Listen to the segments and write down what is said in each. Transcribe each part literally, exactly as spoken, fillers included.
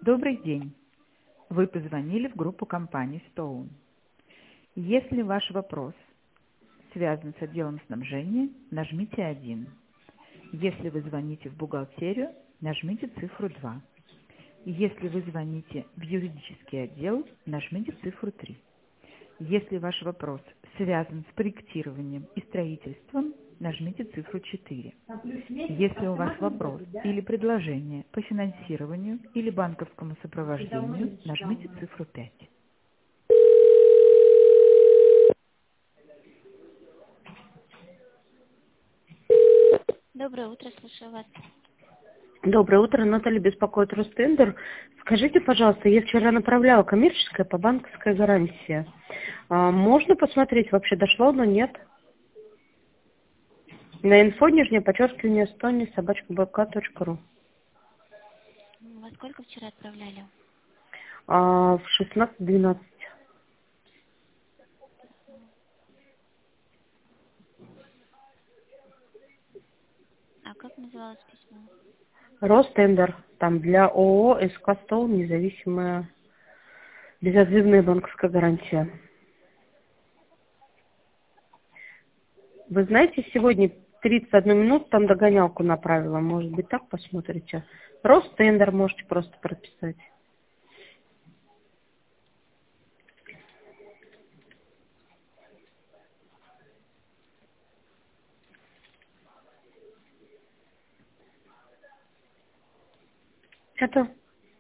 Добрый день! Вы позвонили в группу компании Stone. Если ваш вопрос связан с отделом снабжения, нажмите один. Если вы звоните в бухгалтерию, нажмите цифру два. Если вы звоните в юридический отдел, нажмите цифру три. Если ваш вопрос связан с проектированием и строительством, нажмите цифру четыре. Если у вас вопрос или предложение по финансированию или банковскому сопровождению, нажмите цифру пять. Доброе утро, слушаю вас. Доброе утро, Наталья беспокоит Ростендер. Скажите, пожалуйста, я вчера направляла коммерческое по банковской гарантии. А, можно посмотреть, вообще дошло, но нет? На инфо нижнее подчеркивание Эстония собачка бк точка ру. Во сколько вчера отправляли? А, в шестнадцать двенадцать. А как называлось письмо? Ростендер. Там для ООО СК Стол независимая безотзывная банковская гарантия. Вы знаете, сегодня тридцать одну минуту там догонялку направила. Может быть, так посмотрите. Ростендер можете просто прописать. Это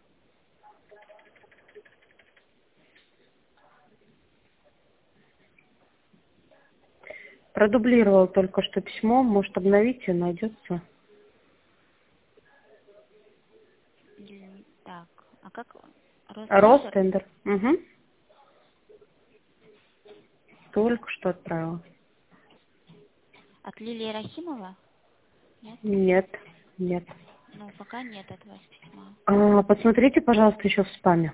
продублировал только что письмо. Может, обновите, найдется. М, Так, а как? Ростендер? Ростендер. Угу. Только что отправила. От Лилии Рахимова? Нет? Нет, нет. Ну, пока нет от вас письма. А, посмотрите, пожалуйста, еще в спаме.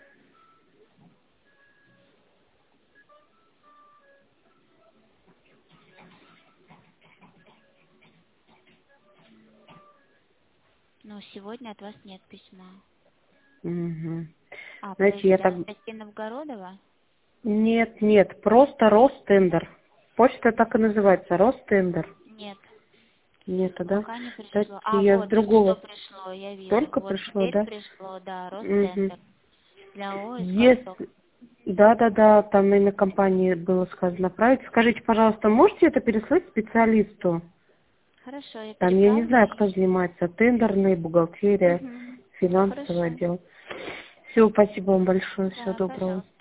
Ну, сегодня от вас нет письма. Угу. А, Знаете, я подождите, так... Анастасия Новгородова? Нет, нет, просто Ростендер. Почта так и называется, Ростендер. Нет, Нет, да? пока не Кстати, пришло. А, я с вот, только что другого. пришло, я вижу. Только Вот пришло, теперь да? пришло, да, Угу. Ростендер. Для ООО «Восток». Если... Да, да, да, там имя компании было сказано править. Скажите, пожалуйста, можете это переслать специалисту? Хорошо, я Там, я не переправлю. знаю, кто занимается, тендерная, бухгалтерия, Угу. финансовый Хорошо. отдел. Все, спасибо вам большое, всего Да, доброго. пожалуйста.